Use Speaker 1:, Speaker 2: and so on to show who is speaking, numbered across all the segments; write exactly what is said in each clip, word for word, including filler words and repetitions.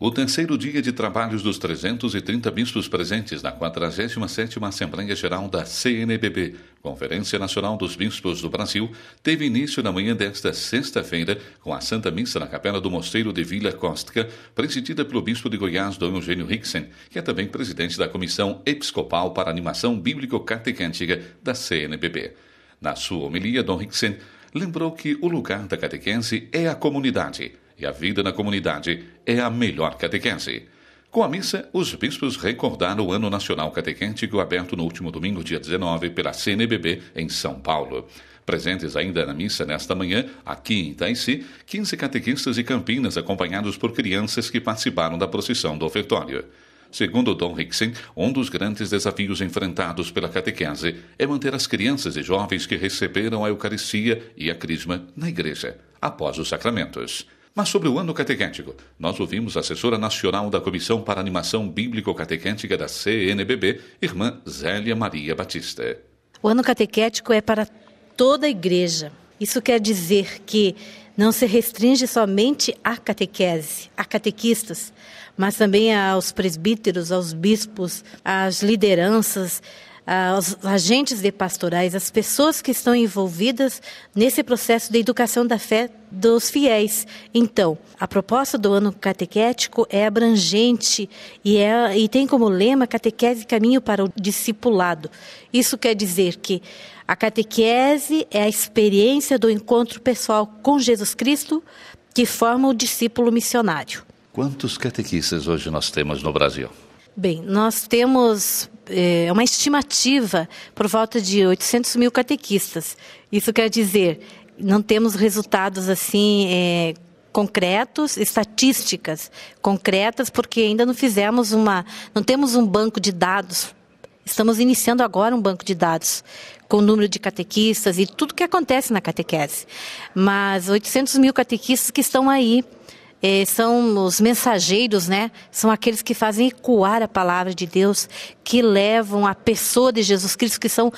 Speaker 1: O terceiro dia de trabalhos dos trezentos e trinta bispos presentes na quadragésima sétima Assembleia Geral da C N B B, Conferência Nacional dos Bispos do Brasil, teve início na manhã desta sexta-feira com a Santa Missa na Capela do Mosteiro de Vila Cóstica, presidida pelo bispo de Goiás, Dom Eugênio Rixen, que é também presidente da Comissão Episcopal para a Animação Bíblico-Catequética da C N B B. Na sua homilia, Dom Rixen lembrou que o lugar da catequese é a comunidade, e a vida na comunidade é a melhor catequese. Com a missa, os bispos recordaram o Ano Nacional Catequético aberto no último domingo, dia dezenove, pela C N B B em São Paulo. Presentes ainda na missa nesta manhã, aqui em Itaici, quinze catequistas de Campinas acompanhados por crianças que participaram da procissão do ofertório. Segundo Dom Rixen, um dos grandes desafios enfrentados pela catequese é manter as crianças e jovens que receberam a Eucaristia e a Crisma na igreja, após os sacramentos. Mas sobre o ano catequético, nós ouvimos a assessora nacional da Comissão para a Animação Bíblico-Catequética da C N B B, irmã Zélia Maria Batista.
Speaker 2: O ano catequético é para toda a igreja. Isso quer dizer que não se restringe somente à catequese, a catequistas, mas também aos presbíteros, aos bispos, às lideranças, aos agentes de pastorais, as pessoas que estão envolvidas nesse processo de educação da fé dos fiéis. Então, a proposta do ano catequético é abrangente e, é, e tem como lema catequese caminho para o discipulado. Isso quer dizer que a catequese é a experiência do encontro pessoal com Jesus Cristo que forma o discípulo missionário.
Speaker 1: Quantos catequistas hoje nós temos no Brasil?
Speaker 2: Bem, nós temos é, uma estimativa por volta de oitocentos mil catequistas. Isso quer dizer, não temos resultados assim é, concretos, estatísticas concretas, porque ainda não fizemos uma, não temos um banco de dados. Estamos iniciando agora um banco de dados com o número de catequistas e tudo que acontece na catequese. Mas oitocentos mil catequistas que estão aí, Eh, são os mensageiros, né? São aqueles que fazem ecoar a palavra de Deus, que levam a pessoa de Jesus Cristo, que são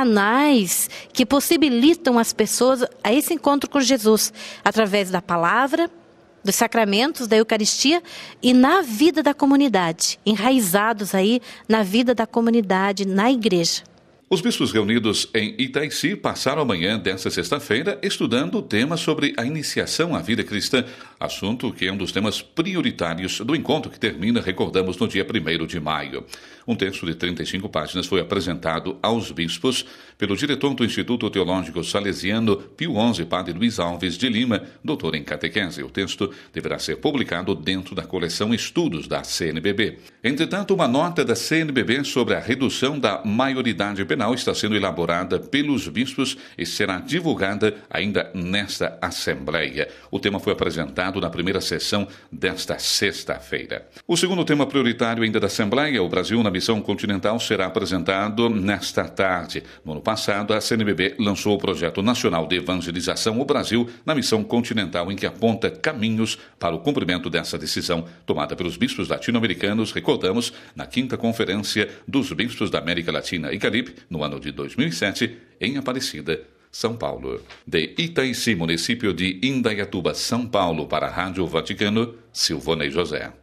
Speaker 2: canais que possibilitam as pessoas a esse encontro com Jesus, através da palavra, dos sacramentos, da Eucaristia e na vida da comunidade, enraizados aí na vida da comunidade, na igreja.
Speaker 1: Os bispos reunidos em Itaici passaram a manhã desta sexta-feira estudando o tema sobre a iniciação à vida cristã, assunto que é um dos temas prioritários do encontro que termina, recordamos, no dia primeiro de maio. Um texto de trinta e cinco páginas foi apresentado aos bispos pelo diretor do Instituto Teológico Salesiano Pio onze, padre Luiz Alves de Lima, doutor em catequese. O texto deverá ser publicado dentro da coleção Estudos da C N B B. Entretanto, uma nota da C N B B sobre a redução da maioridade penal está sendo elaborada pelos bispos e será divulgada ainda nesta Assembleia. O tema foi apresentado na primeira sessão desta sexta-feira. O segundo tema prioritário ainda da Assembleia, o Brasil na Missão Continental, será apresentado nesta tarde. No ano passado, a C N B B lançou o Projeto Nacional de Evangelização O Brasil na Missão Continental, em que aponta caminhos para o cumprimento dessa decisão tomada pelos bispos latino-americanos, recordamos, na quinta Conferência dos Bispos da América Latina e Caribe, no ano de dois mil e sete, em Aparecida, São Paulo. De Itaici, município de Indaiatuba, São Paulo, para a Rádio Vaticano, Silvonei José.